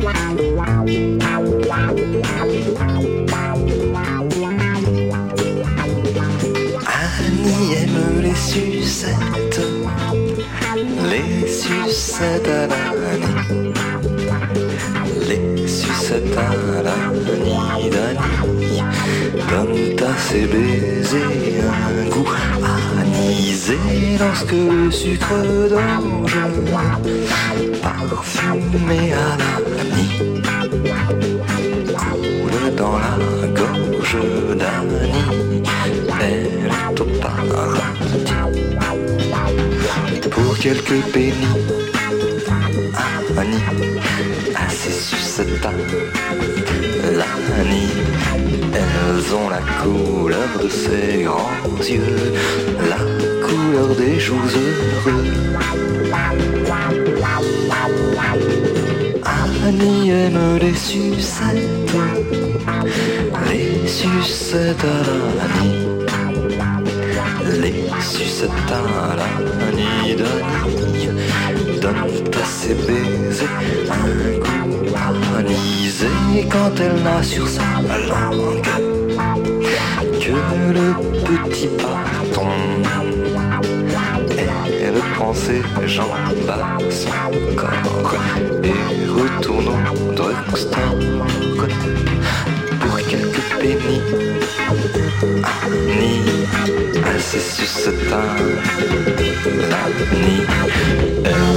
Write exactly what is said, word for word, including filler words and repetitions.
Annie aime les sucettes, les sucettes à l'Annie, les sucettes à l'Annie d'Annie donnent à ses baisers un goût anisé lorsque le sucre d'orge parfumé à l'Annie coule dans la gorge d'Annie. Elle est au paradis. Pour quelques pénis, Annie a ses sucettes à l'Annie. Elles ont la couleur de ses grands yeux, la couleur des joues heureux. Annie aime les sucettes, les sucettes à l'Annie, les sucettes à l'Annie d'Annie donnent à ses baisers un goût anisé quand elle n'a sur sa langue que le petit bâton. Elle prend ses jambes à son corps et retourne au drugstore pour quelques pénis. Annie a ses sucettes à l'Annie.